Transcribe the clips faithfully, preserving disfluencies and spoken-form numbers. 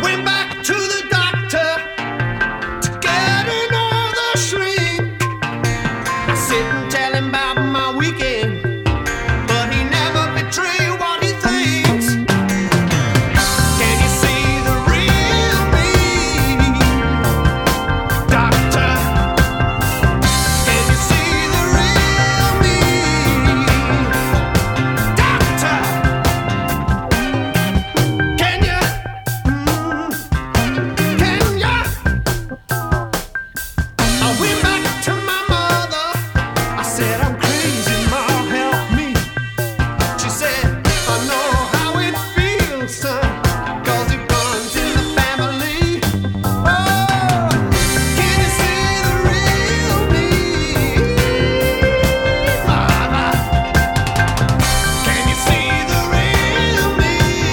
went back to the doctor to get another shrink. I sit and tell him about my weekend, but he never betrays what he thinks. Can you see the real me, doctor? Can you see the real me, doctor? Can you? Mm, can you? I went back to my mother. I said, I'm crazy, Ma, help me. She said, I know how it feels, son, 'cause it runs in the family. Oh, can you see the real me, Mama? Can you see the real me,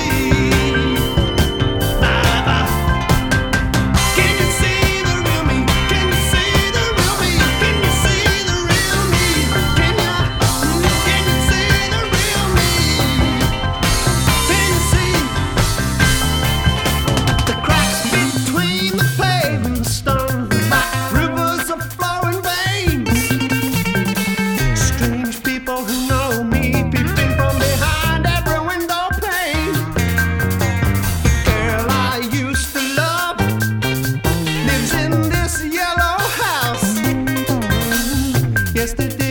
Mama? Can you see the real me? Can you see the real me? Can you see the real me? Can you? Can you see the real me? Can you see the cracks between the paving stone, like rivers of flowing veins? Strange people who know me, peeping from behind every window pane. The girl I used to love lives in this yellow house. Yesterday